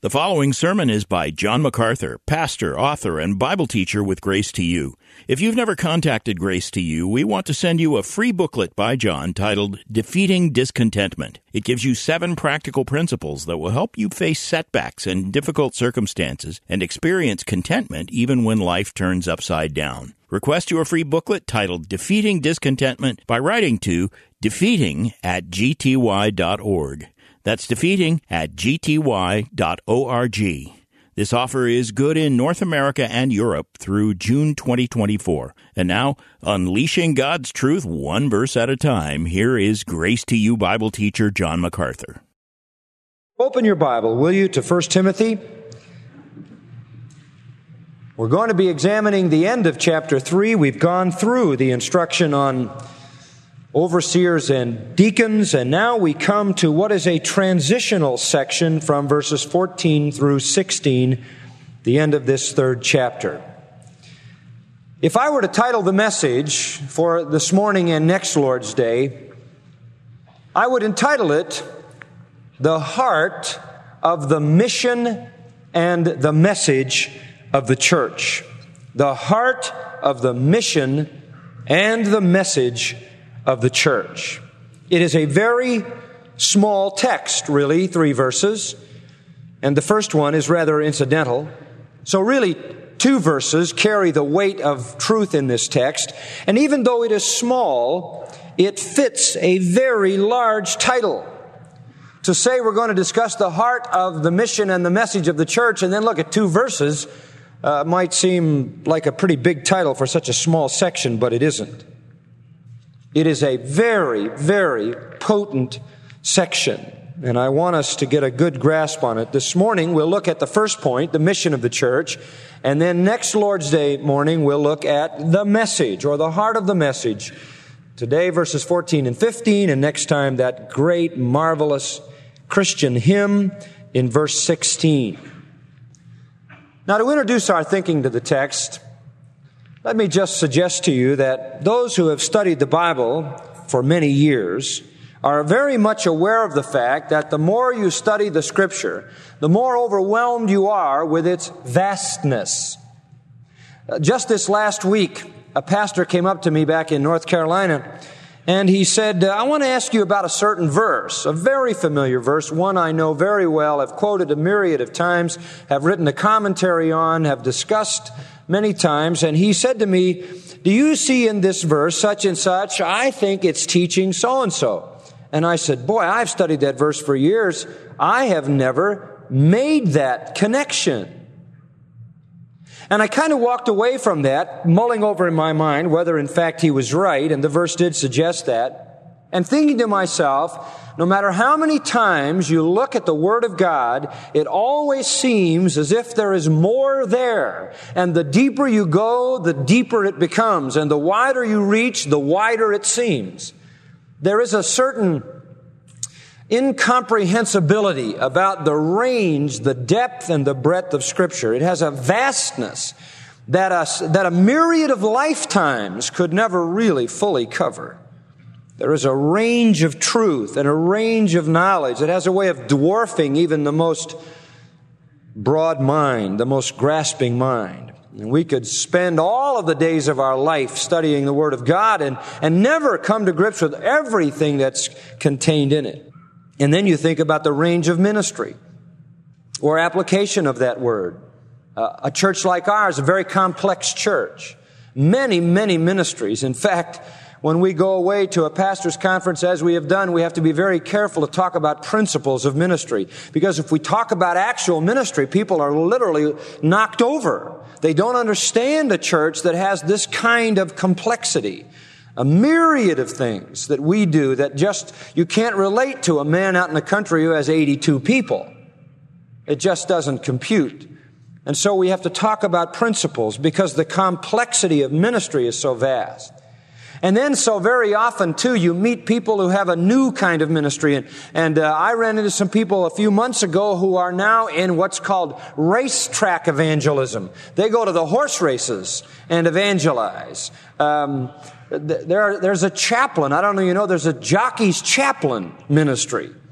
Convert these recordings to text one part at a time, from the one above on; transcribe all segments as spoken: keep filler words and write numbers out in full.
The following sermon is by John MacArthur, pastor, author, and Bible teacher with Grace to You. If you've never contacted Grace to You, we want to send you a free booklet by John titled Defeating Discontentment. It gives you seven practical principles that will help you face setbacks and difficult circumstances and experience contentment even when life turns upside down. Request your free booklet titled Defeating Discontentment by writing to defeating at g t y dot org. That's defeating at g t y dot org. This offer is good in North America and Europe through June twenty twenty-four. And now, unleashing God's truth one verse at a time, here is Grace to You Bible teacher John MacArthur. Open your Bible, will you, to First Timothy? We're going to be examining the end of chapter three. We've gone through the instruction on overseers and deacons, and now we come to what is a transitional section from verses fourteen through sixteen, the end of this third chapter. If I were to title the message for this morning and next Lord's Day, I would entitle it, The Heart of the Mission and the Message of the Church. The Heart of the Mission and the Message of the Church. It is a very small text, really, three verses, and the first one is rather incidental. So really, two verses carry the weight of truth in this text, and even though it is small, it fits a very large title. To say we're going to discuss the heart of the mission and the message of the church, and then look at two verses, uh, might seem like a pretty big title for such a small section, but it isn't. It is a very, very potent section, and I want us to get a good grasp on it. This morning, we'll look at the first point, the mission of the church, and then next Lord's Day morning, we'll look at the message, or the heart of the message. Today, verses fourteen and fifteen, and next time, that great, marvelous Christian hymn in verse sixteen. Now, to introduce our thinking to the text, let me just suggest to you that those who have studied the Bible for many years are very much aware of the fact that the more you study the Scripture, the more overwhelmed you are with its vastness. Just this last week, a pastor came up to me back in North Carolina, and he said, I want to ask you about a certain verse, a very familiar verse, one I know very well, have quoted a myriad of times, have written a commentary on, have discussed many times, and he said to me, do you see in this verse such and such? I think it's teaching so-and-so. And I said, boy, I've studied that verse for years. I have never made that connection. And I kind of walked away from that, mulling over in my mind whether in fact he was right, and the verse did suggest that, and thinking to myself, no matter how many times you look at the Word of God, it always seems as if there is more there. And the deeper you go, the deeper it becomes. And the wider you reach, the wider it seems. There is a certain incomprehensibility about the range, the depth, and the breadth of Scripture. It has a vastness that a, that a myriad of lifetimes could never really fully cover. There is a range of truth and a range of knowledge that has a way of dwarfing even the most broad mind, the most grasping mind. And we could spend all of the days of our life studying the Word of God and, and never come to grips with everything that's contained in it. And then you think about the range of ministry or application of that Word. Uh, a church like ours, a very complex church. Many, many ministries. In fact, when we go away to a pastor's conference, as we have done, we have to be very careful to talk about principles of ministry. Because if we talk about actual ministry, people are literally knocked over. They don't understand a church that has this kind of complexity. A myriad of things that we do that just, you can't relate to a man out in the country who has eighty-two people. It just doesn't compute. And so we have to talk about principles because the complexity of ministry is so vast. And then so very often, too, you meet people who have a new kind of ministry. And, and uh, I ran into some people a few months ago who are now in what's called racetrack evangelism. They go to the horse races and evangelize. Um, there, there's a chaplain. I don't know, you know, there's a jockey's chaplain ministry.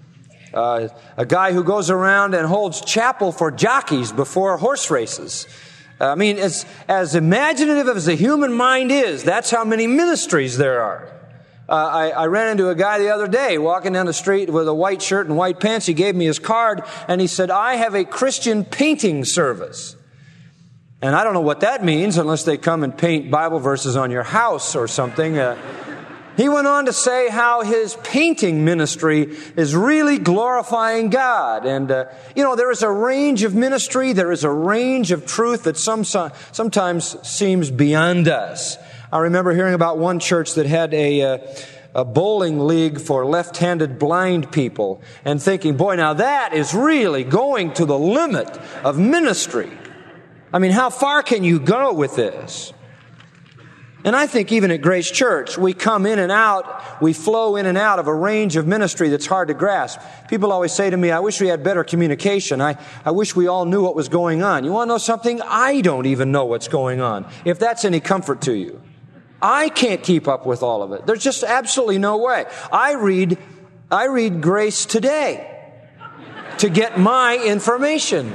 Uh, a guy who goes around and holds chapel for jockeys before horse races. I mean, as, as imaginative as the human mind is, that's how many ministries there are. Uh, I, I ran into a guy the other day walking down the street with a white shirt and white pants. He gave me his card and he said, "I have a Christian painting service." And I don't know what that means unless they come and paint Bible verses on your house or something. Uh, he went on to say how his painting ministry is really glorifying God. And, uh, you know, there is a range of ministry, there is a range of truth that some, sometimes seems beyond us. I remember hearing about one church that had a, uh, a bowling league for left-handed blind people and thinking, boy, now that is really going to the limit of ministry. I mean, how far can you go with this? And I think even at Grace Church, we come in and out, we flow in and out of a range of ministry that's hard to grasp. People always say to me, "I wish we had better communication. I, I wish we all knew what was going on." You want to know something? I don't even know what's going on, if that's any comfort to you. I can't keep up with all of it. There's just absolutely no way. I read, I read Grace Today to get my information.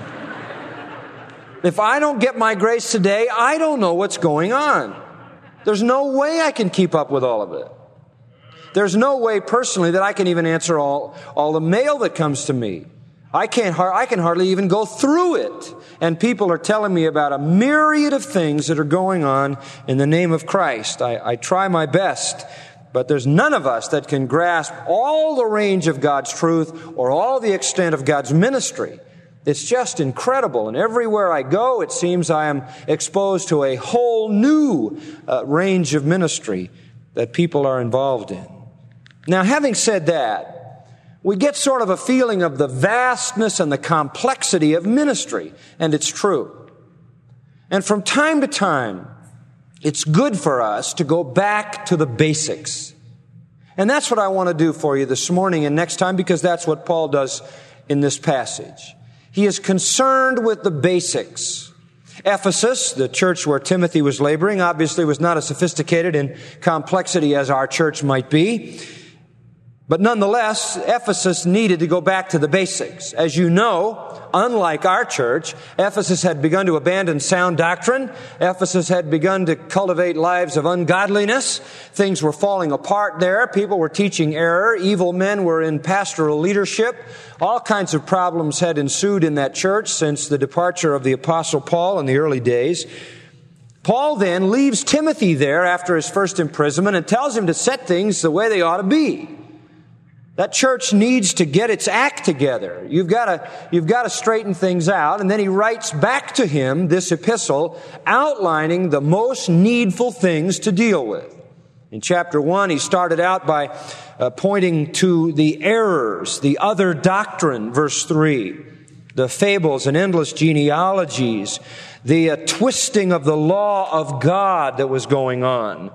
If I don't get my Grace Today, I don't know what's going on. There's no way I can keep up with all of it. There's no way personally that I can even answer all, all the mail that comes to me. I can't, I can hardly even go through it. And people are telling me about a myriad of things that are going on in the name of Christ. I, I try my best, but there's none of us that can grasp all the range of God's truth or all the extent of God's ministry. It's just incredible. And everywhere I go, it seems I am exposed to a whole new uh, range of ministry that people are involved in. Now, having said that, we get sort of a feeling of the vastness and the complexity of ministry, and it's true. And from time to time, it's good for us to go back to the basics. And that's what I want to do for you this morning and next time, because that's what Paul does in this passage. He is concerned with the basics. Ephesus, the church where Timothy was laboring, obviously was not as sophisticated in complexity as our church might be. But nonetheless, Ephesus needed to go back to the basics. As you know, unlike our church, Ephesus had begun to abandon sound doctrine. Ephesus had begun to cultivate lives of ungodliness. Things were falling apart there. People were teaching error. Evil men were in pastoral leadership. All kinds of problems had ensued in that church since the departure of the Apostle Paul in the early days. Paul then leaves Timothy there after his first imprisonment and tells him to set things the way they ought to be. That church needs to get its act together. You've got to, you've got to straighten things out. And then he writes back to him this epistle outlining the most needful things to deal with. In chapter one, he started out by uh, pointing to the errors, the other doctrine, verse three, the fables and endless genealogies, the uh, twisting of the law of God that was going on.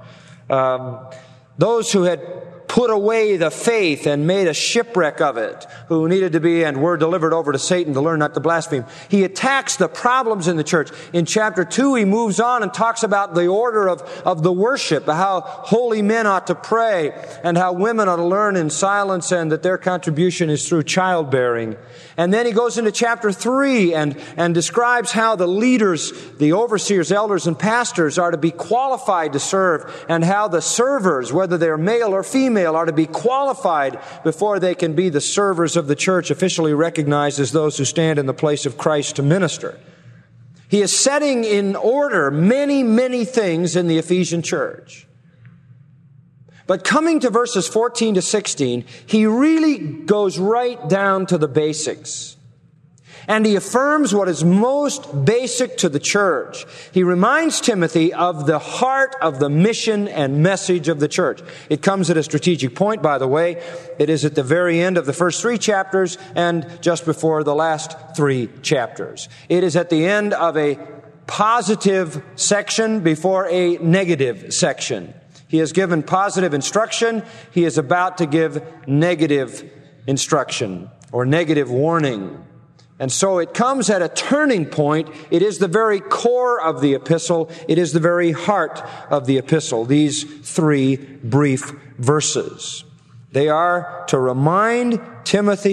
Um, those who had put away the faith and made a shipwreck of it, who needed to be and were delivered over to Satan to learn not to blaspheme. He attacks the problems in the church. In chapter two, he moves on and talks about the order of, of the worship, how holy men ought to pray, and how women ought to learn in silence, and that their contribution is through childbearing. And then he goes into chapter three and, and describes how the leaders, the overseers, elders, and pastors are to be qualified to serve, and how the servers, whether they're male or female, are to be qualified before they can be the servers of the church, officially recognized as those who stand in the place of Christ to minister. He is setting in order many, many things in the Ephesian church. But coming to verses fourteen to sixteen, he really goes right down to the basics. And he affirms what is most basic to the church. He reminds Timothy of the heart of the mission and message of the church. It comes at a strategic point, by the way. It is at the very end of the first three chapters and just before the last three chapters. It is at the end of a positive section before a negative section. He has given positive instruction. He is about to give negative instruction or negative warning. And so it comes at a turning point. It is the very core of the epistle. It is the very heart of the epistle, these three brief verses. They are to remind Timothy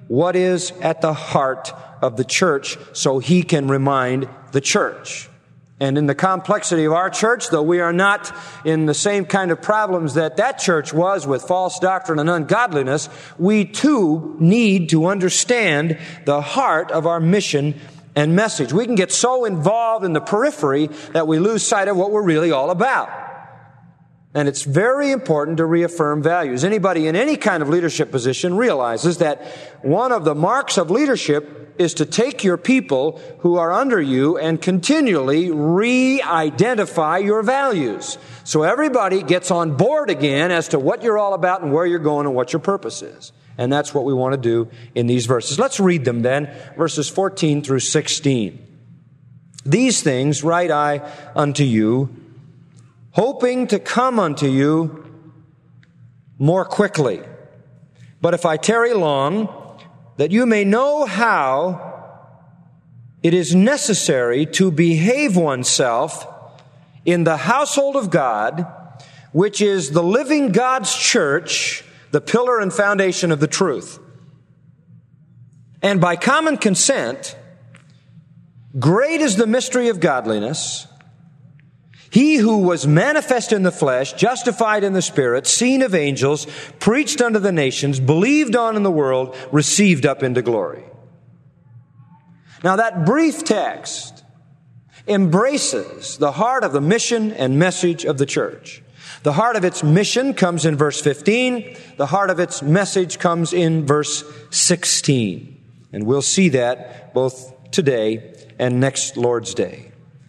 what is at the heart of the church so he can remind the church. And in the complexity of our church, though we are not in the same kind of problems that that church was with false doctrine and ungodliness, we too need to understand the heart of our mission and message. We can get so involved in the periphery that we lose sight of what we're really all about. And it's very important to reaffirm values. Anybody in any kind of leadership position realizes that one of the marks of leadership is to take your people who are under you and continually re-identify your values. So everybody gets on board again as to what you're all about and where you're going and what your purpose is. And that's what we want to do in these verses. Let's read them then, verses fourteen through sixteen. These things write I unto you, hoping to come unto you more quickly. But if I tarry long, that you may know how it is necessary to behave oneself in the household of God, which is the living God's church, the pillar and foundation of the truth. And by common consent, great is the mystery of godliness. He who was manifest in the flesh, justified in the Spirit, seen of angels, preached unto the nations, believed on in the world, received up into glory. Now that brief text embraces the heart of the mission and message of the church. The heart of its mission comes in verse fifteen. The heart of its message comes in verse sixteen. And we'll see that both today and next Lord's Day.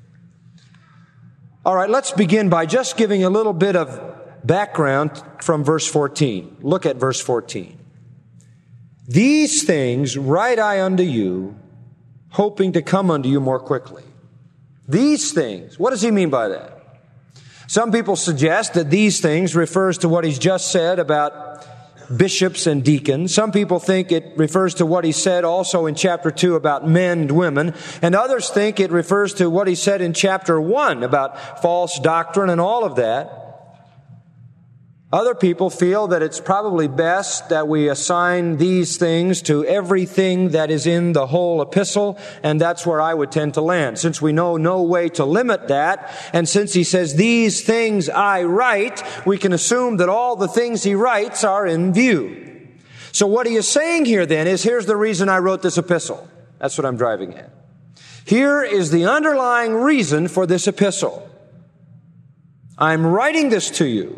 All right, let's begin by just giving a little bit of background from verse fourteen. Look at verse fourteen. These things write I unto you, hoping to come unto you more quickly. These things. What does he mean by that? Some people suggest that these things refers to what he's just said about bishops and deacons. Some people think it refers to what he said also in chapter two about men and women. And others think it refers to what he said in chapter one about false doctrine and all of that. Other people feel that it's probably best that we assign these things to everything that is in the whole epistle, and that's where I would tend to land. Since we know no way to limit that, and since he says, these things I write, we can assume that all the things he writes are in view. So what he is saying here then is, here's the reason I wrote this epistle. That's what I'm driving at. Here is the underlying reason for this epistle. I'm writing this to you.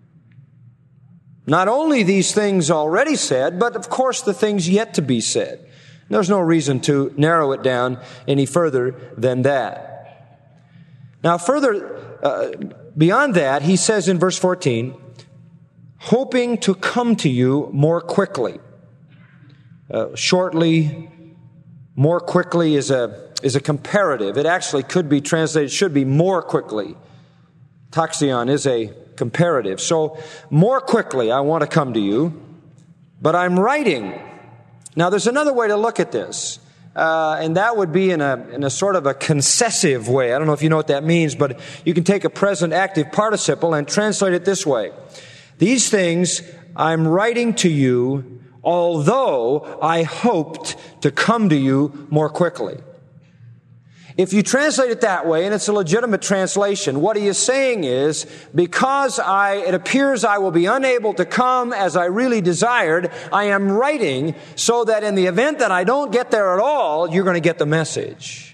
Not only these things already said, but of course the things yet to be said. There's no reason to narrow it down any further than that. Now further, uh, beyond that, he says in verse fourteen, hoping to come to you more quickly. Uh, shortly, more quickly is a, is a comparative. It actually could be translated, should be more quickly. Taxion is a comparative. So, more quickly, I want to come to you, but I'm writing. Now, there's another way to look at this, uh, and that would be in a, in a sort of a concessive way. I don't know if you know what that means, but you can take a present active participle and translate it this way. These things I'm writing to you, although I hoped to come to you more quickly. If you translate it that way, and it's a legitimate translation, what he is saying is, because I, it appears I will be unable to come as I really desired, I am writing so that in the event that I don't get there at all, you're going to get the message.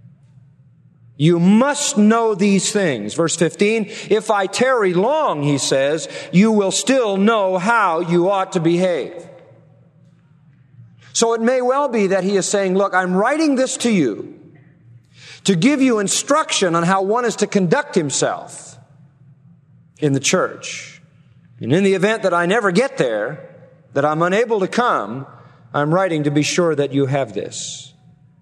You must know these things. Verse fifteen, if I tarry long, he says, you will still know how you ought to behave. So it may well be that he is saying, look, I'm writing this to you to give you instruction on how one is to conduct himself in the church. And in the event that I never get there, that I'm unable to come, I'm writing to be sure that you have this.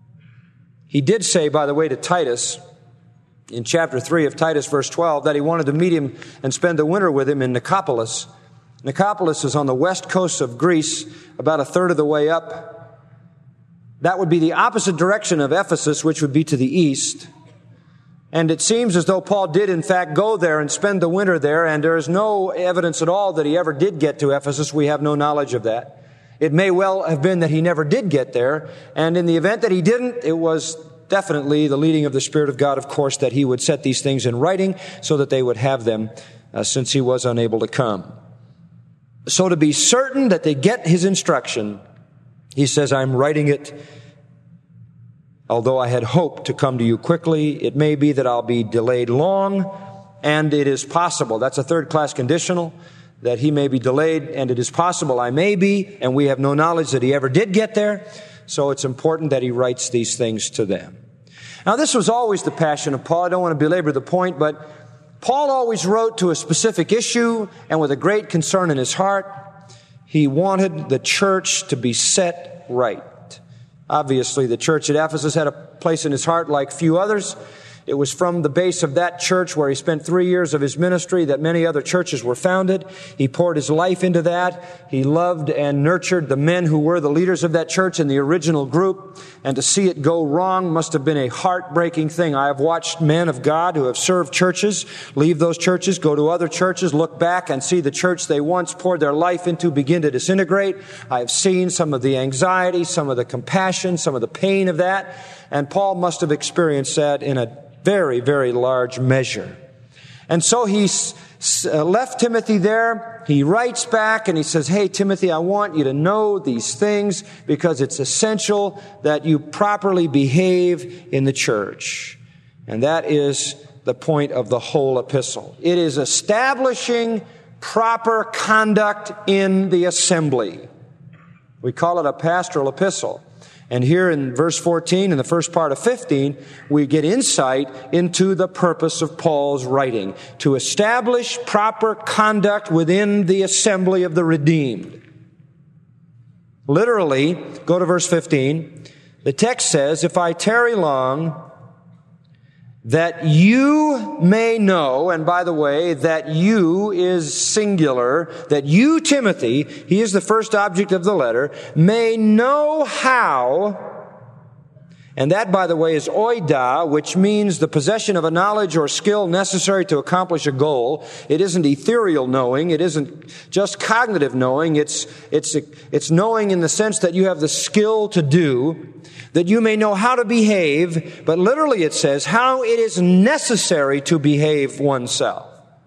He did say, by the way, to Titus, in chapter three of Titus, verse twelve, that he wanted to meet him and spend the winter with him in Nicopolis. Nicopolis is on the west coast of Greece, about a third of the way up. That would be the opposite direction of Ephesus, which would be to the east. And it seems as though Paul did, in fact, go there and spend the winter there, and there is no evidence at all that he ever did get to Ephesus. We have no knowledge of that. It may well have been that he never did get there, and in the event that he didn't, it was definitely the leading of the Spirit of God, of course, that he would set these things in writing so that they would have them uh, since he was unable to come. So to be certain that they get his instruction, he says, I'm writing it. Although I had hoped to come to you quickly, it may be that I'll be delayed long, and it is possible. That's a third-class conditional, that he may be delayed, and it is possible I may be, and we have no knowledge that he ever did get there. So it's important that he writes these things to them. Now, this was always the passion of Paul. I don't want to belabor the point, but Paul always wrote to a specific issue and with a great concern in his heart. He wanted the church to be set right. Obviously, the church at Ephesus had a place in his heart like few others. It was from the base of that church where he spent three years of his ministry that many other churches were founded. He poured his life into that. He loved and nurtured the men who were the leaders of that church in the original group. And to see it go wrong must have been a heartbreaking thing. I have watched men of God who have served churches leave those churches, go to other churches, look back and see the church they once poured their life into begin to disintegrate. I have seen some of the anxiety, some of the compassion, some of the pain of that. And Paul must have experienced that in a very, very large measure. And so he uh, left Timothy there. He writes back and he says, hey, Timothy, I want you to know these things because it's essential that you properly behave in the church. And that is the point of the whole epistle. It is establishing proper conduct in the assembly. We call it a pastoral epistle. And here in verse fourteen, in the first part of fifteen, we get insight into the purpose of Paul's writing, to establish proper conduct within the assembly of the redeemed. Literally, go to verse fifteen, the text says, if I tarry long, that you may know, and by the way, that you is singular, that you, Timothy, he is the first object of the letter, may know how, and that, by the way, is oida, which means the possession of a knowledge or skill necessary to accomplish a goal. It isn't ethereal knowing. It isn't just cognitive knowing. It's, it's, it's knowing in the sense that you have the skill to do, that you may know how to behave, but literally it says how it is necessary to behave oneself.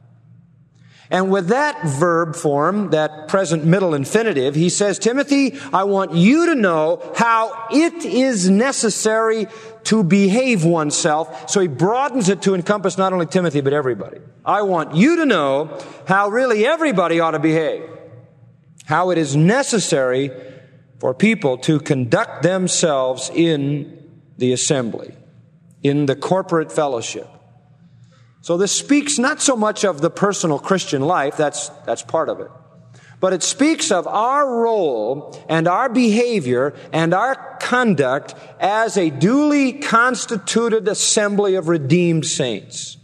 And with that verb form, that present middle infinitive, he says, Timothy, I want you to know how it is necessary to behave oneself. So he broadens it to encompass not only Timothy, but everybody. I want you to know how really everybody ought to behave. How it is necessary for people to conduct themselves in the assembly, in the corporate fellowship. So this speaks not so much of the personal Christian life, that's, that's part of it, but it speaks of our role and our behavior and our conduct as a duly constituted assembly of redeemed saints.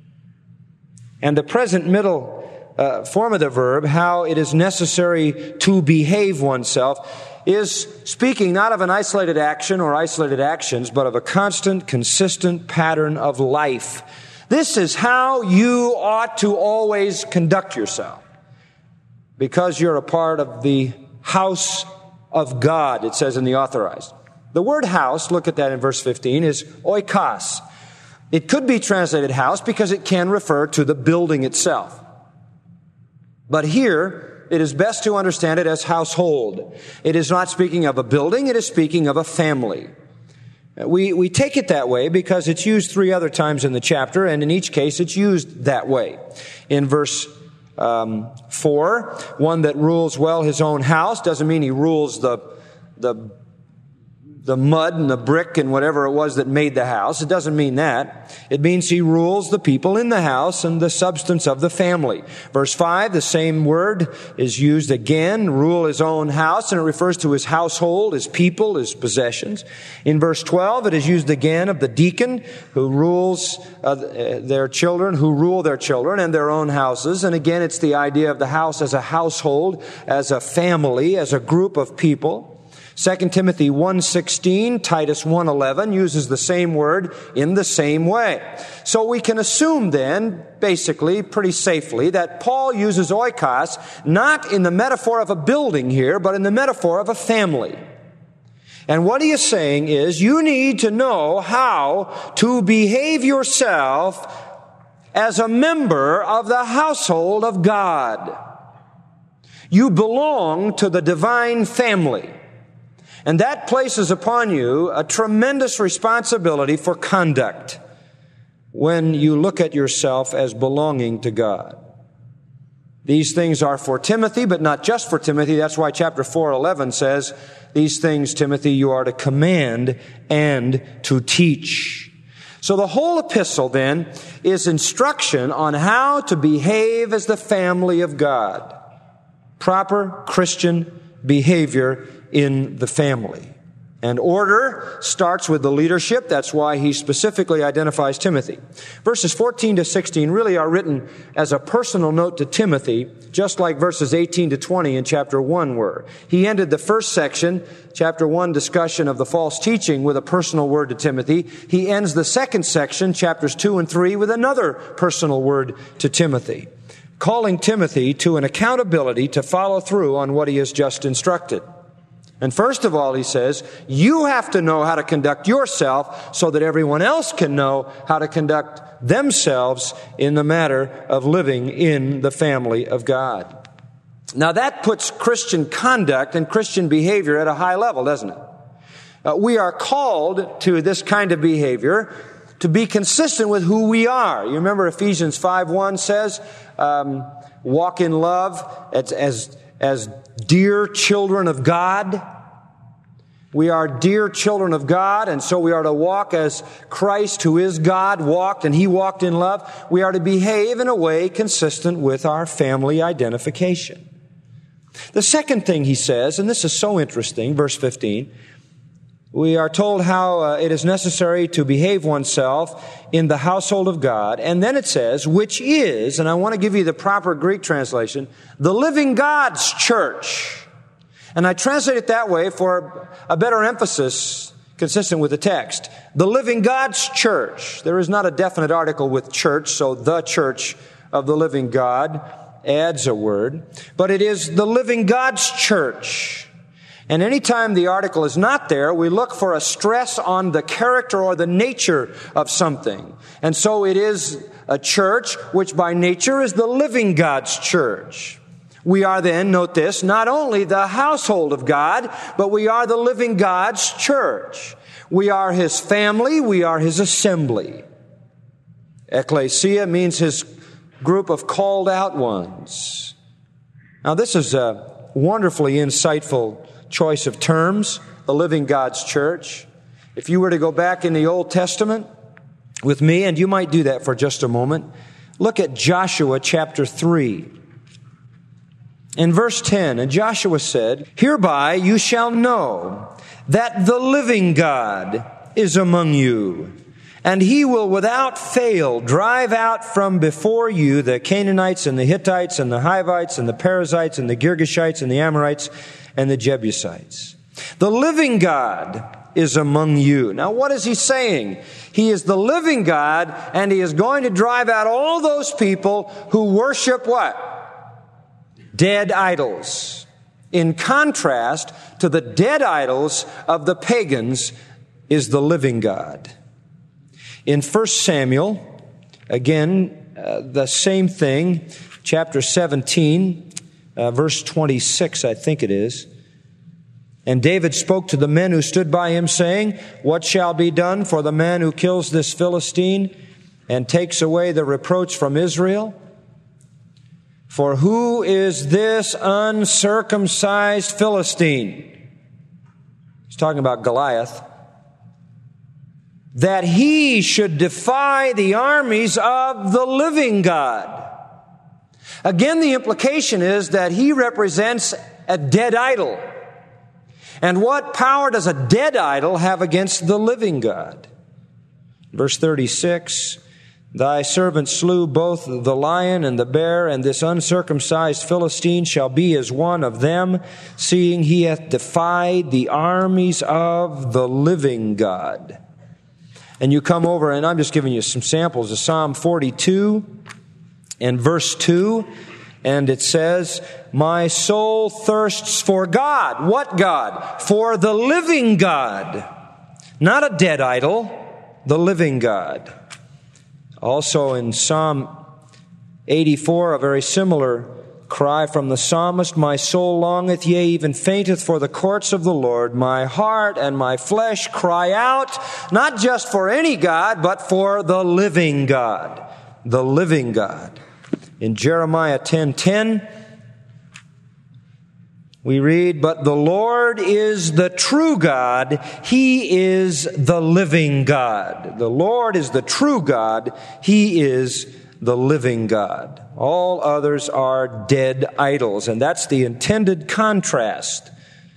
And the present middle uh, form of the verb, how it is necessary to behave oneself, is speaking not of an isolated action or isolated actions, but of a constant, consistent pattern of life. This is how you ought to always conduct yourself, because you're a part of the house of God, it says in the Authorized. The word house, look at that in verse fifteen, is oikos. It could be translated house because it can refer to the building itself. But here, it is best to understand it as household. It is not speaking of a building, it is speaking of a family. We, we take it that way because it's used three other times in the chapter, and in each case it's used that way. In verse um, four, one that rules well his own house doesn't mean he rules the, the, the mud and the brick and whatever it was that made the house. It doesn't mean that. It means he rules the people in the house and the substance of the family. Verse five, the same word is used again, rule his own house, and it refers to his household, his people, his possessions. In verse twelve, it is used again of the deacon who rules uh, their children, who rule their children and their own houses. And again, it's the idea of the house as a household, as a family, as a group of people. Second Timothy one sixteen, Titus one eleven uses the same word in the same way. So we can assume then, basically, pretty safely, that Paul uses oikos not in the metaphor of a building here, but in the metaphor of a family. And what he is saying is, you need to know how to behave yourself as a member of the household of God. You belong to the divine family. And that places upon you a tremendous responsibility for conduct when you look at yourself as belonging to God. These things are for Timothy, but not just for Timothy. That's why chapter four eleven says, these things, Timothy, you are to command and to teach. So the whole epistle, then, is instruction on how to behave as the family of God. Proper Christian behavior in the family. And order starts with the leadership. That's why he specifically identifies Timothy. Verses fourteen to sixteen really are written as a personal note to Timothy, just like verses eighteen to twenty in chapter one were. He ended the first section, chapter one discussion of the false teaching, with a personal word to Timothy. He ends the second section, chapters two and three, with another personal word to Timothy, calling Timothy to an accountability to follow through on what he has just instructed. And first of all, he says, you have to know how to conduct yourself so that everyone else can know how to conduct themselves in the matter of living in the family of God. Now that puts Christian conduct and Christian behavior at a high level, doesn't it? Uh, we are called to this kind of behavior to be consistent with who we are. You remember Ephesians five one says, um, walk in love as, as As dear children of God. We are dear children of God, and so we are to walk as Christ, who is God, walked, and He walked in love. We are to behave in a way consistent with our family identification. The second thing he says, and this is so interesting, verse fifteen, we are told how uh, it is necessary to behave oneself in the household of God. And then it says, which is, and I want to give you the proper Greek translation, the living God's church. And I translate it that way for a better emphasis consistent with the text. The living God's church. There is not a definite article with church, so the church of the living God adds a word. But it is the living God's church. And anytime the article is not there, we look for a stress on the character or the nature of something. And so it is a church which by nature is the living God's church. We are then, note this, not only the household of God, but we are the living God's church. We are His family, we are His assembly. Ecclesia means His group of called out ones. Now this is a wonderfully insightful choice of terms, the living God's church. If you were to go back in the Old Testament with me, and you might do that for just a moment, look at Joshua chapter three. In verse ten, and Joshua said, hereby you shall know that the living God is among you, and He will without fail drive out from before you the Canaanites and the Hittites and the Hivites and the Perizzites and the Girgashites and the Amorites and the Jebusites. The living God is among you. Now what is he saying? He is the living God, and He is going to drive out all those people who worship what? Dead idols. In contrast to the dead idols of the pagans is the living God. In First Samuel, again, uh, the same thing, chapter seventeen, Uh, verse twenty-six, I think it is. And David spoke to the men who stood by him, saying, what shall be done for the man who kills this Philistine and takes away the reproach from Israel? For who is this uncircumcised Philistine? He's talking about Goliath. That he should defy the armies of the living God. Again, the implication is that he represents a dead idol. And what power does a dead idol have against the living God? Verse thirty-six, Thy servant slew both the lion and the bear, and this uncircumcised Philistine shall be as one of them, seeing he hath defied the armies of the living God. And you come over, and I'm just giving you some samples of Psalm forty-two and verse two, and it says, my soul thirsts for God. What God? For the living God. Not a dead idol, the living God. Also in Psalm eighty-four, a very similar cry from the psalmist, my soul longeth, yea, even fainteth for the courts of the Lord. My heart and my flesh cry out, not just for any God, but for the living God. The living God. In Jeremiah ten ten, we read, but the Lord is the true God. He is the living God. The Lord is the true God. He is the living God. All others are dead idols. And that's the intended contrast.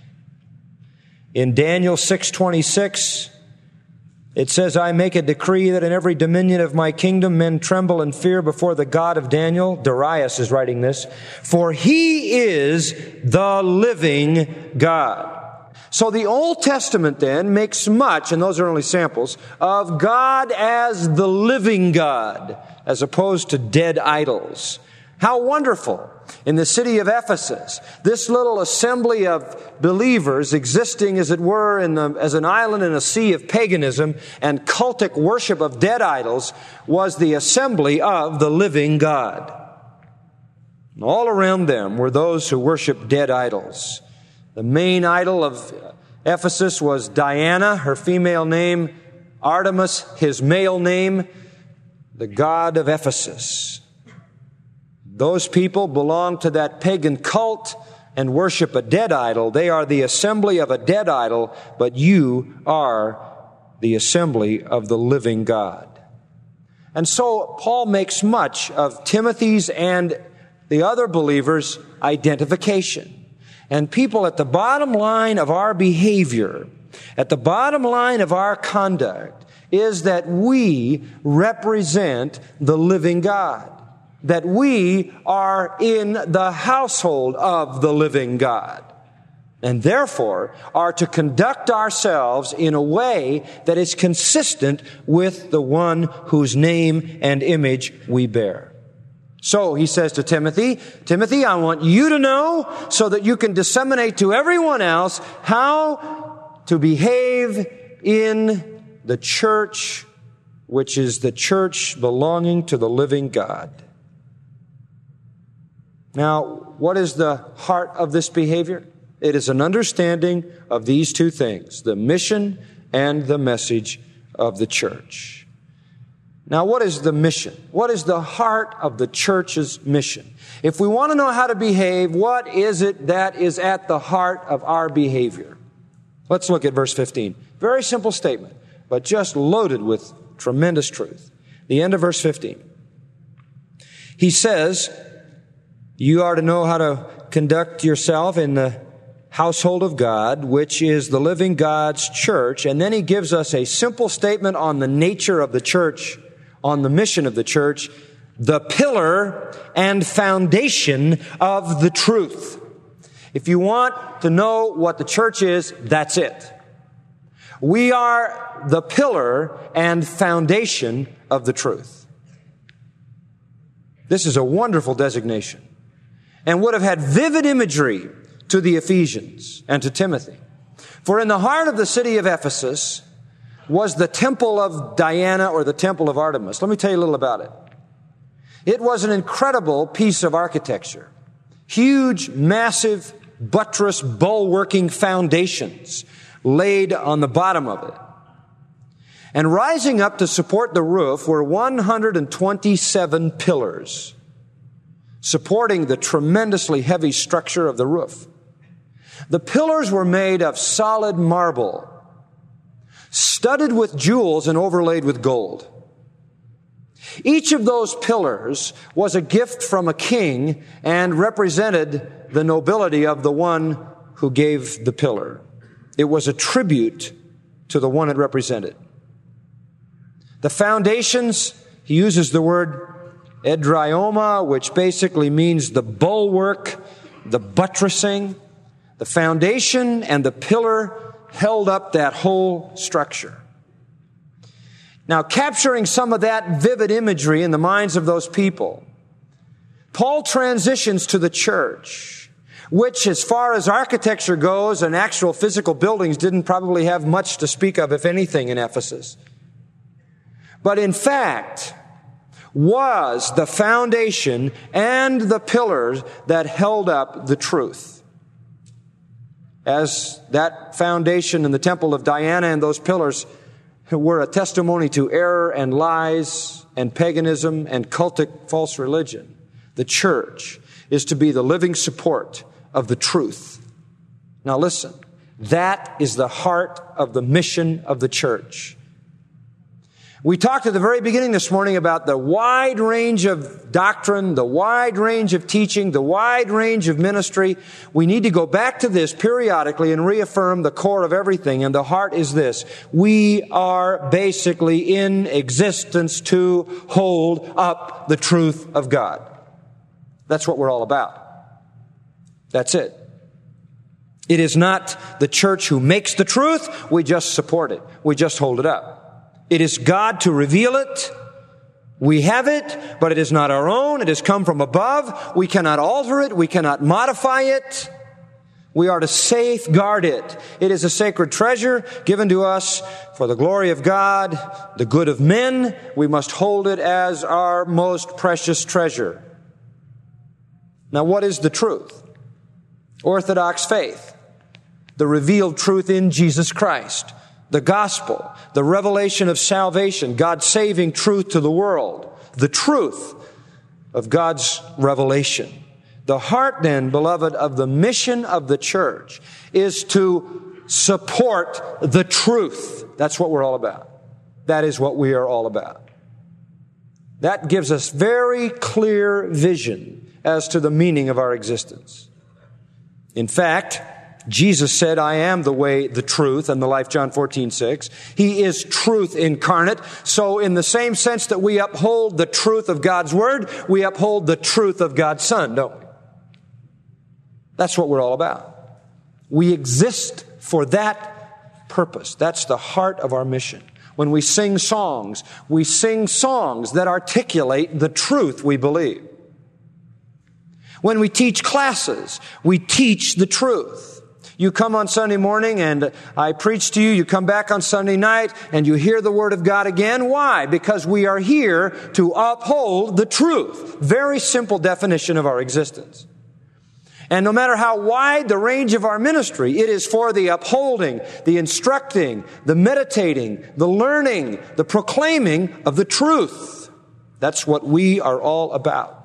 In Daniel six twenty-six, it says, I make a decree that in every dominion of my kingdom men tremble and fear before the God of Daniel. Darius is writing this. For he is the living God. So the Old Testament then makes much, and those are only samples, of God as the living God, as opposed to dead idols. How wonderful. In the city of Ephesus, this little assembly of believers existing, as it were, in the, as an island in a sea of paganism and cultic worship of dead idols, was the assembly of the living God. And all around them were those who worshiped dead idols. The main idol of Ephesus was Diana, her female name, Artemis, his male name, the god of Ephesus. Those people belong to that pagan cult and worship a dead idol. They are the assembly of a dead idol, but you are the assembly of the living God. And so Paul makes much of Timothy's and the other believers' identification. And people, at the bottom line of our behavior, at the bottom line of our conduct, is that we represent the living God. That we are in the household of the living God. And therefore are to conduct ourselves in a way that is consistent with the one whose name and image we bear. So he says to Timothy, Timothy, I want you to know so that you can disseminate to everyone else how to behave in the church, which is the church belonging to the living God. Now, what is the heart of this behavior? It is an understanding of these two things, the mission and the message of the church. Now, what is the mission? What is the heart of the church's mission? If we want to know how to behave, what is it that is at the heart of our behavior? Let's look at verse fifteen. Very simple statement, but just loaded with tremendous truth. The end of verse fifteen. He says, you are to know how to conduct yourself in the household of God, which is the living God's church. And then he gives us a simple statement on the nature of the church, on the mission of the church, the pillar and foundation of the truth. If you want to know what the church is, that's it. We are the pillar and foundation of the truth. This is a wonderful designation, and would have had vivid imagery to the Ephesians and to Timothy. For in the heart of the city of Ephesus was the temple of Diana, or the temple of Artemis. Let me tell you a little about it. It was an incredible piece of architecture. Huge, massive, buttress, bulwarking foundations laid on the bottom of it. And rising up to support the roof were one hundred twenty-seven pillars, supporting the tremendously heavy structure of the roof. The pillars were made of solid marble, studded with jewels and overlaid with gold. Each of those pillars was a gift from a king and represented the nobility of the one who gave the pillar. It was a tribute to the one it represented. The foundations, He uses the word edrioma, which basically means the bulwark, the buttressing, the foundation and the pillar held up that whole structure. Now, capturing some of that vivid imagery in the minds of those people, Paul transitions to the church, which, as far as architecture goes and actual physical buildings, didn't probably have much to speak of, if anything, in Ephesus. But in fact, was the foundation and the pillars that held up the truth. As that foundation in the temple of Diana and those pillars were a testimony to error and lies and paganism and cultic false religion, the church is to be the living support of the truth. Now listen, that is the heart of the mission of the church. We talked at the very beginning this morning about the wide range of doctrine, the wide range of teaching, the wide range of ministry. We need to go back to this periodically and reaffirm the core of everything. And the heart is this: we are basically in existence to hold up the truth of God. That's what we're all about. That's it. It is not the church who makes the truth. We just support it. We just hold it up. It is God to reveal it. We have it, but it is not our own. It has come from above. We cannot alter it. We cannot modify it. We are to safeguard it. It is a sacred treasure given to us for the glory of God, the good of men. We must hold it as our most precious treasure. Now, what is the truth? Orthodox faith, the revealed truth in Jesus Christ. The gospel, the revelation of salvation, God's saving truth to the world, the truth of God's revelation. The heart, then, beloved, of the mission of the church is to support the truth. That's what we're all about. That is what we are all about. That gives us very clear vision as to the meaning of our existence. In fact, Jesus said, I am the way, the truth, and the life, John fourteen six. He is truth incarnate. So in the same sense that we uphold the truth of God's Word, we uphold the truth of God's Son, don't we? That's what we're all about. We exist for that purpose. That's the heart of our mission. When we sing songs, we sing songs that articulate the truth we believe. When we teach classes, we teach the truth. You come on Sunday morning and I preach to you. You come back on Sunday night and you hear the Word of God again. Why? Because we are here to uphold the truth. Very simple definition of our existence. And no matter how wide the range of our ministry, it is for the upholding, the instructing, the meditating, the learning, the proclaiming of the truth. That's what we are all about.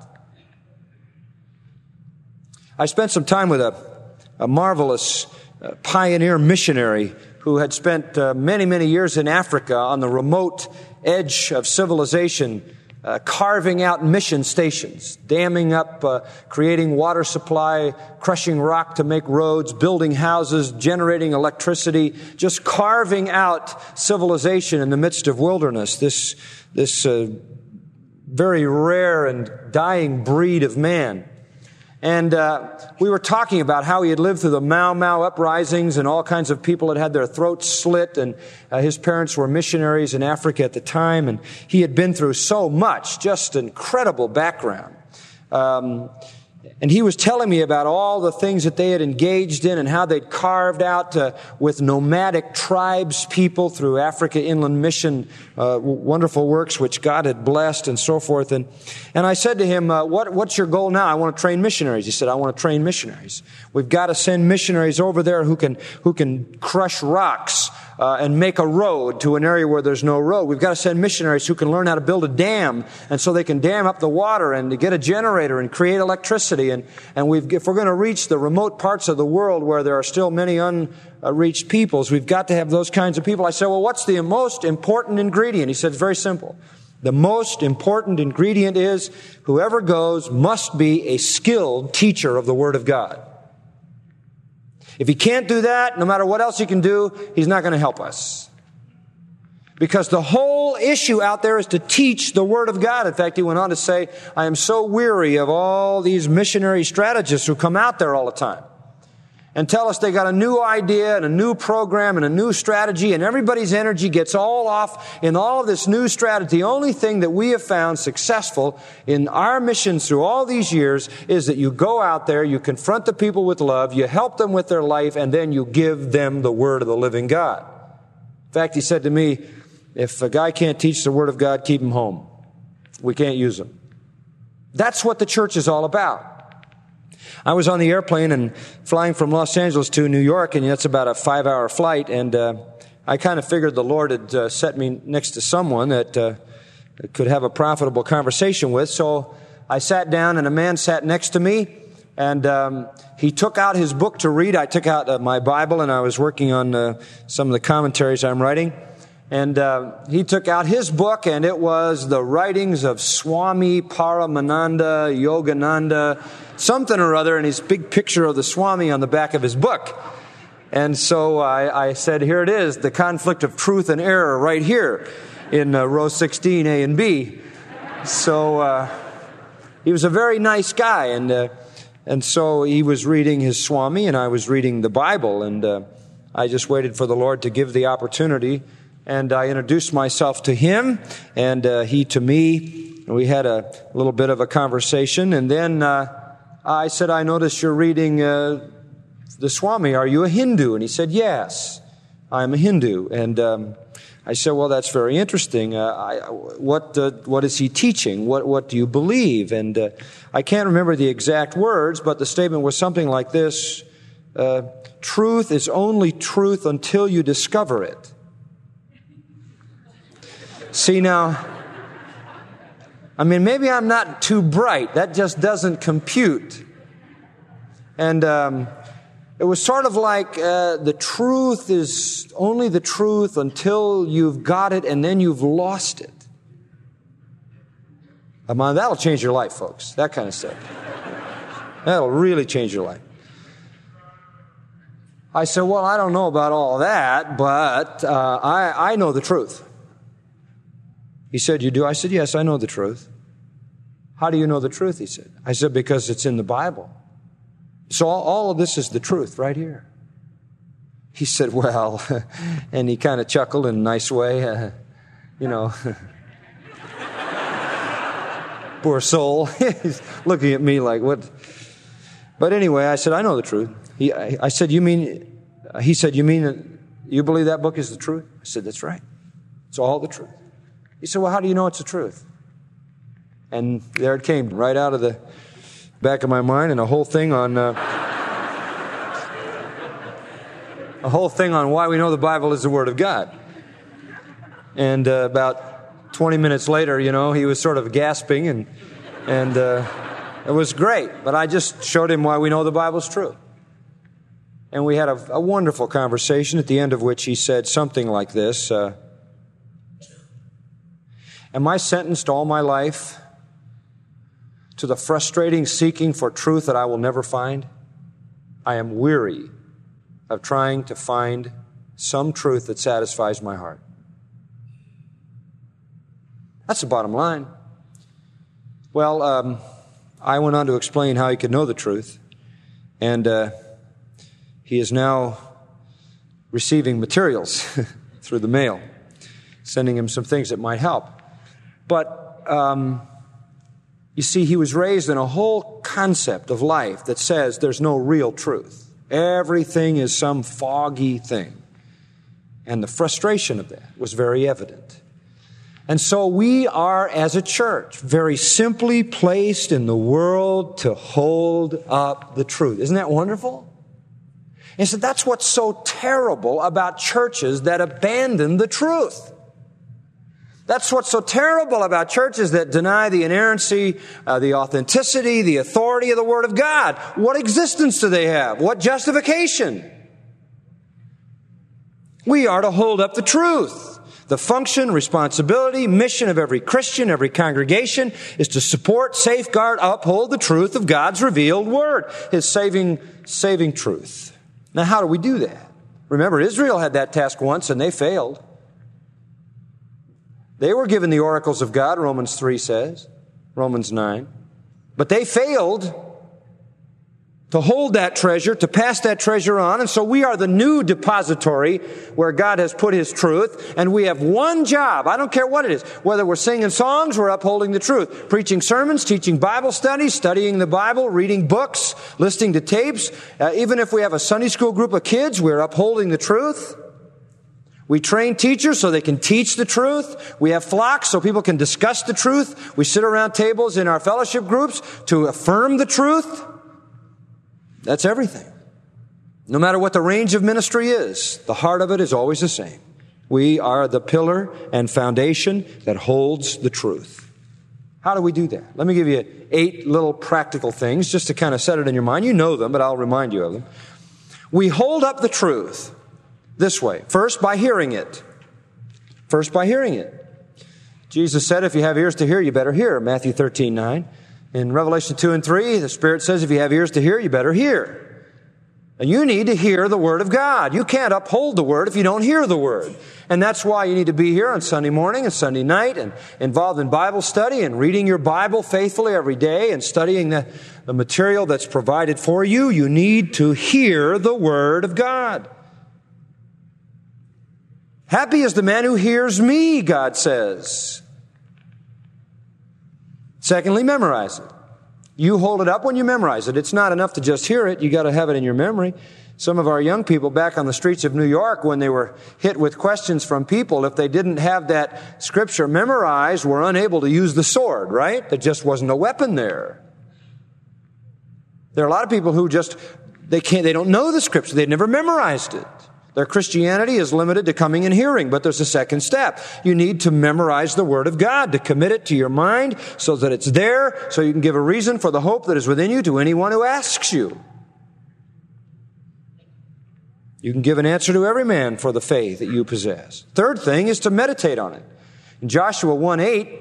I spent some time with a a marvelous uh, pioneer missionary who had spent uh, many, many years in Africa on the remote edge of civilization, uh, carving out mission stations, damming up, uh, creating water supply, crushing rock to make roads, building houses, generating electricity, just carving out civilization in the midst of wilderness, this, this uh, very rare and dying breed of man. And uh, we were talking about how he had lived through the Mau Mau uprisings and all kinds of people had had their throats slit, and uh, his parents were missionaries in Africa at the time, and he had been through so much, just incredible background. Um, and he was telling me about all the things that they had engaged in and how they'd carved out uh, with nomadic tribes people through Africa Inland Mission, uh, wonderful works which God had blessed and so forth. And and I said to him, uh, what, what's your goal now? I want to train missionaries. He said, I want to train missionaries. We've got to send missionaries over there who can who can crush rocks Uh, and make a road to an area where there's no road. We've got to send missionaries who can learn how to build a dam, and so they can dam up the water and to get a generator and create electricity. And, and we've, if we're going to reach the remote parts of the world where there are still many unreached peoples, we've got to have those kinds of people. I said, well, what's the most important ingredient? He said, it's very simple. The most important ingredient is whoever goes must be a skilled teacher of the Word of God. If he can't do that, no matter what else he can do, he's not going to help us. Because the whole issue out there is to teach the Word of God. In fact, he went on to say, I am so weary of all these missionary strategists who come out there all the time and tell us they got a new idea and a new program and a new strategy, and everybody's energy gets all off in all of this new strategy. The only thing that we have found successful in our missions through all these years is that you go out there, you confront the people with love, you help them with their life, and then you give them the Word of the living God. In fact, he said to me, if a guy can't teach the Word of God, keep him home. We can't use him. That's what the church is all about. I was on the airplane and flying from Los Angeles to New York, and that's about a five-hour flight, and uh, I kind of figured the Lord had uh, set me next to someone that uh, could have a profitable conversation with. So I sat down, and a man sat next to me, and um, he took out his book to read. I took out uh, my Bible, and I was working on uh, some of the commentaries I'm writing. And uh, he took out his book, and it was the writings of Swami Paramananda Yogananda, something or other, and his big picture of the Swami on the back of his book. And so I, I said, here it is, the conflict of truth and error right here in uh, row sixteen, A and B. So uh, he was a very nice guy, and uh, and so he was reading his Swami, and I was reading the Bible, and uh, I just waited for the Lord to give the opportunity. And I introduced myself to him, and uh, he to me. And we had a little bit of a conversation. And then uh, I said, I noticed you're reading uh, the Swami. Are you a Hindu? And he said, yes, I'm a Hindu. And um, I said, well, that's very interesting. Uh, I, what uh, what is he teaching? What what do you believe? And uh, I can't remember the exact words, but the statement was something like this. Uh, truth is only truth until you discover it. See, now, I mean, maybe I'm not too bright. That just doesn't compute. And um, it was sort of like uh, the truth is only the truth until you've got it, and then you've lost it. I mean, that'll change your life, folks. That kind of stuff. That'll really change your life. I said, well, I don't know about all that, but uh, I, I know the truth. He said, you do? I said, yes, I know the truth. How do you know the truth? He said. I said, because it's in the Bible. So all, all of this is the truth right here. He said, well, and he kind of chuckled in a nice way, uh, you know. Poor soul. He's looking at me like, what? But anyway, I said, I know the truth. He, I, I said, you mean, he said, you mean, you believe that book is the truth? I said, that's right. It's all the truth. He said, well, how do you know it's the truth? And there it came, right out of the back of my mind, and a whole thing on uh, a whole thing on why we know the Bible is the Word of God. And uh, about twenty minutes later, you know, he was sort of gasping, and and uh, it was great. But I just showed him why we know the Bible's true. And we had a, a wonderful conversation, at the end of which he said something like this. Uh, Am I sentenced all my life to the frustrating seeking for truth that I will never find? I am weary of trying to find some truth that satisfies my heart. That's the bottom line. Well, um, I went on to explain how he could know the truth, and uh, he is now receiving materials through the mail, sending him some things that might help. But, um, you see, he was raised in a whole concept of life that says there's no real truth. Everything is some foggy thing. And the frustration of that was very evident. And so we are, as a church, very simply placed in the world to hold up the truth. Isn't that wonderful? And so that's what's so terrible about churches that abandon the truth. That's what's so terrible about churches that deny the inerrancy, uh, the authenticity, the authority of the Word of God. What existence do they have? What justification? We are to hold up the truth. The function, responsibility, mission of every Christian, every congregation is to support, safeguard, uphold the truth of God's revealed Word, His saving, saving truth. Now, how do we do that? Remember, Israel had that task once and they failed. They were given the oracles of God, Romans three says, Romans nine. But they failed to hold that treasure, to pass that treasure on. And so we are the new depository where God has put His truth. And we have one job. I don't care what it is. Whether we're singing songs, we're upholding the truth. Preaching sermons, teaching Bible studies, studying the Bible, reading books, listening to tapes. Uh, even if we have a Sunday school group of kids, we're upholding the truth. We train teachers so they can teach the truth. We have flocks so people can discuss the truth. We sit around tables in our fellowship groups to affirm the truth. That's everything. No matter what the range of ministry is, the heart of it is always the same. We are the pillar and foundation that holds the truth. How do we do that? Let me give you eight little practical things just to kind of set it in your mind. You know them, but I'll remind you of them. We hold up the truth this way. First, by hearing it. First, by hearing it. Jesus said, if you have ears to hear, you better hear. Matthew thirteen nine. In Revelation two and three, the Spirit says, if you have ears to hear, you better hear. And you need to hear the Word of God. You can't uphold the Word if you don't hear the Word. And that's why you need to be here on Sunday morning and Sunday night and involved in Bible study and reading your Bible faithfully every day and studying the, the material that's provided for you. You need to hear the Word of God. Happy is the man who hears me, God says. Secondly, memorize it. You hold it up when you memorize it. It's not enough to just hear it. You got to have it in your memory. Some of our young people back on the streets of New York, when they were hit with questions from people, if they didn't have that scripture memorized, were unable to use the sword, right? There just wasn't a weapon there. There are a lot of people who just, they can't, they don't know the scripture. They've never memorized it. Their Christianity is limited to coming and hearing, but there's a second step. You need to memorize the Word of God, to commit it to your mind so that it's there, so you can give a reason for the hope that is within you to anyone who asks you. You can give an answer to every man for the faith that you possess. Third thing is to meditate on it. In Joshua one eight,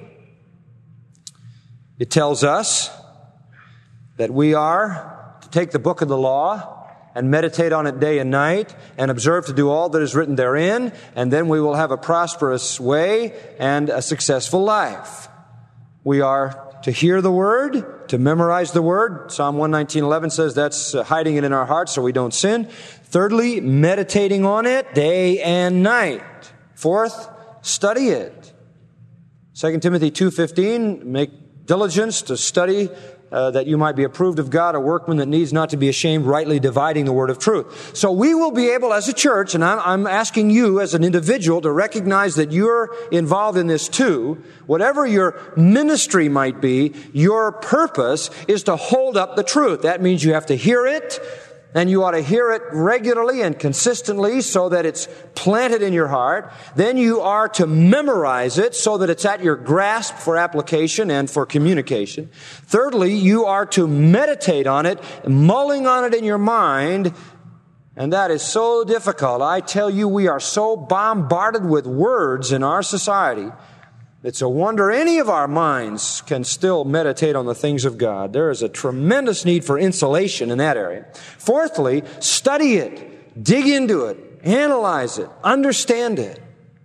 it tells us that we are to take the book of the law and meditate on it day and night, and observe to do all that is written therein, and then we will have a prosperous way and a successful life. We are to hear the Word, to memorize the Word. Psalm one nineteen eleven says that's hiding it in our hearts so we don't sin. Thirdly, meditating on it day and night. Fourth, study it. Second Timothy two fifteen, make diligence to study Uh, that you might be approved of God, a workman that needs not to be ashamed, rightly dividing the word of truth. So we will be able as a church, and I'm, I'm asking you as an individual to recognize that you're involved in this too. Whatever your ministry might be, your purpose is to hold up the truth. That means you have to hear it, and you ought to hear it regularly and consistently so that it's planted in your heart. Then you are to memorize it so that it's at your grasp for application and for communication. Thirdly, you are to meditate on it, mulling on it in your mind. And that is so difficult. I tell you, we are so bombarded with words in our society. It's a wonder any of our minds can still meditate on the things of God. There is a tremendous need for insulation in that area. Fourthly, study it, dig into it, analyze it, understand it.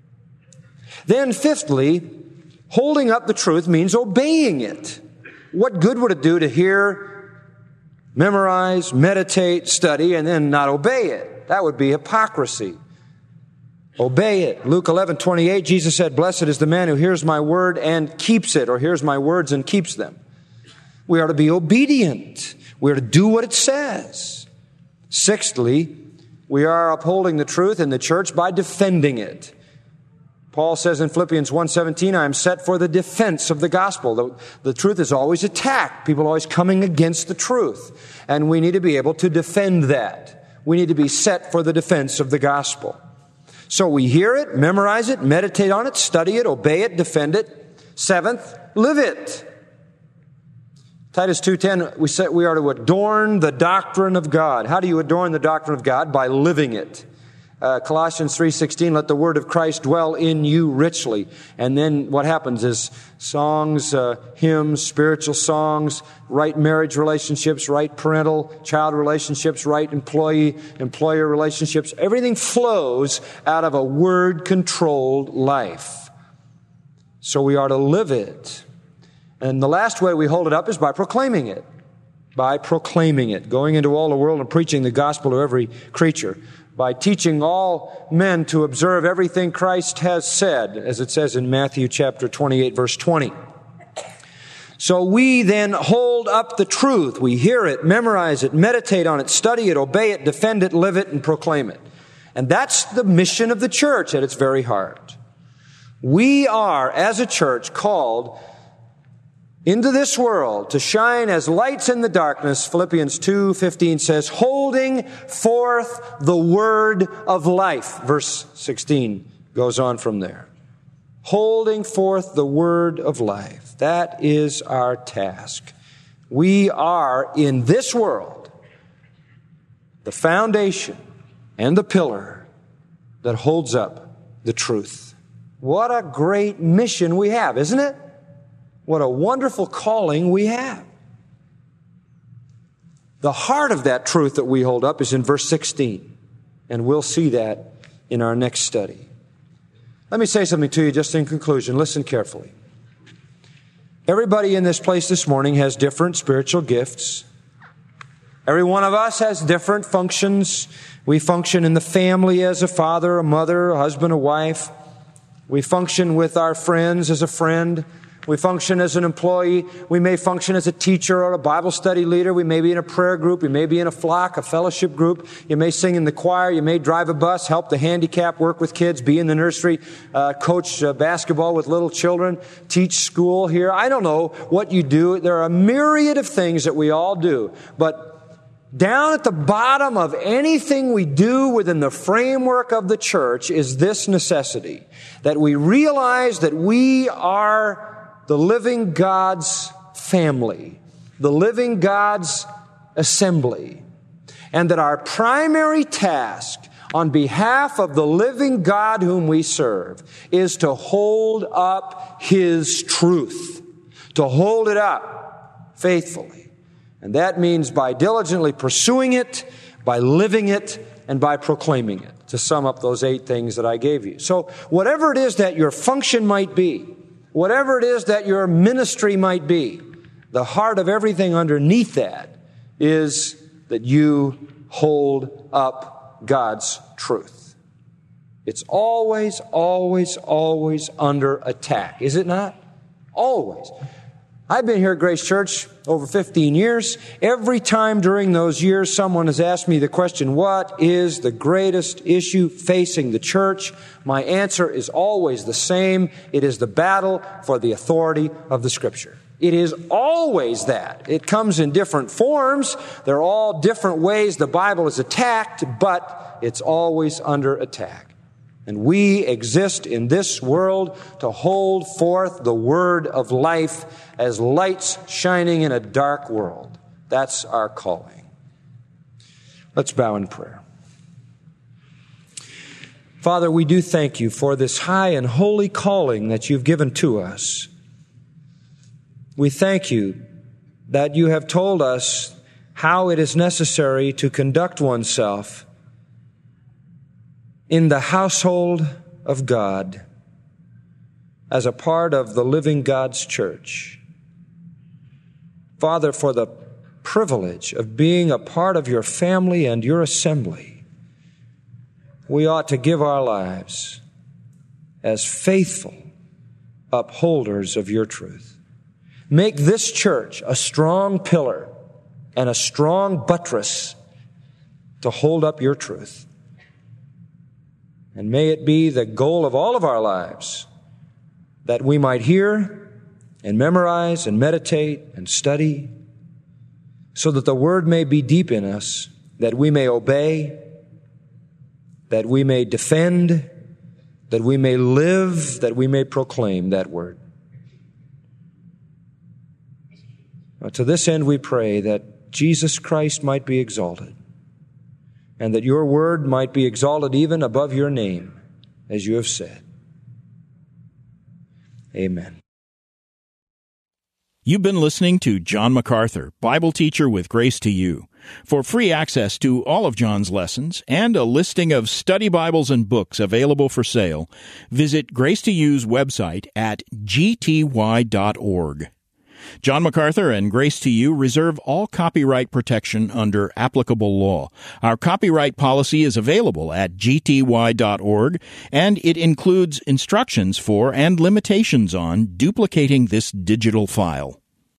Then fifthly, holding up the truth means obeying it. What good would it do to hear, memorize, meditate, study, and then not obey it? That would be hypocrisy. Obey it. Luke eleven twenty-eight, Jesus said, blessed is the man who hears my word and keeps it, or hears my words and keeps them. We are to be obedient. We are to do what it says. Sixthly, we are upholding the truth in the church by defending it. Paul says in Philippians one seventeen, I am set for the defense of the gospel. The, the truth is always attacked. People are always coming against the truth. And we need to be able to defend that. We need to be set for the defense of the gospel. So we hear it, memorize it, meditate on it, study it, obey it, defend it. Seventh, live it. Titus two ten, we said we are to adorn the doctrine of God. How do you adorn the doctrine of God? By living it. Uh, Colossians three sixteen, let the word of Christ dwell in you richly. And then what happens is songs, uh, hymns, spiritual songs, right marriage relationships, right parental child relationships, right employee employer relationships. Everything flows out of a word-controlled life. So we are to live it. And the last way we hold it up is by proclaiming it. By proclaiming it, going into all the world and preaching the gospel to every creature. By teaching all men to observe everything Christ has said, as it says in Matthew chapter twenty-eight, verse twenty. So we then hold up the truth. We hear it, memorize it, meditate on it, study it, obey it, defend it, live it, and proclaim it. And that's the mission of the church at its very heart. We are, as a church, called into this world to shine as lights in the darkness. Philippians two fifteen says, holding forth the word of life. Verse sixteen goes on from there. Holding forth the word of life. That is our task. We are, in this world, the foundation and the pillar that holds up the truth. What a great mission we have, isn't it? What a wonderful calling we have. The heart of that truth that we hold up is in verse sixteen, and we'll see that in our next study. Let me say something to you just in conclusion. Listen carefully. Everybody in this place this morning has different spiritual gifts. Every one of us has different functions. We function in the family as a father, a mother, a husband, a wife. We function with our friends as a friend. We function as an employee. We may function as a teacher or a Bible study leader. We may be in a prayer group. We may be in a flock, a fellowship group. You may sing in the choir. You may drive a bus, help the handicapped, work with kids, be in the nursery, uh, coach uh, basketball with little children, teach school here. I don't know what you do. There are a myriad of things that we all do. But down at the bottom of anything we do within the framework of the church is this necessity, that we realize that we are the living God's family, the living God's assembly, and that our primary task on behalf of the living God whom we serve is to hold up His truth, to hold it up faithfully. And that means by diligently pursuing it, by living it, and by proclaiming it, to sum up those eight things that I gave you. So whatever it is that your function might be, whatever it is that your ministry might be, the heart of everything underneath that is that you hold up God's truth. It's always, always, always under attack, is it not? Always. I've been here at Grace Church over fifteen years. Every time during those years, someone has asked me the question, what is the greatest issue facing the church? My answer is always the same. It is the battle for the authority of the Scripture. It is always that. It comes in different forms. They're all different ways the Bible is attacked, but it's always under attack. And we exist in this world to hold forth the word of life as lights shining in a dark world. That's our calling. Let's bow in prayer. Father, we do thank you for this high and holy calling that you've given to us. We thank you that you have told us how it is necessary to conduct oneself in the household of God as a part of the living God's church. Father, for the privilege of being a part of your family and your assembly, we ought to give our lives as faithful upholders of your truth. Make this church a strong pillar and a strong buttress to hold up your truth. And may it be the goal of all of our lives that we might hear and memorize and meditate and study so that the word may be deep in us, that we may obey, that we may defend, that we may live, that we may proclaim that word. Now, to this end we pray that Jesus Christ might be exalted, and that your word might be exalted even above your name, as you have said. Amen. You've been listening to John MacArthur, Bible teacher with Grace to You. For free access to all of John's lessons and a listing of study Bibles and books available for sale, visit Grace to You's website at g t y dot org. John MacArthur and Grace to You reserve all copyright protection under applicable law. Our copyright policy is available at g t y dot org, and it includes instructions for and limitations on duplicating this digital file.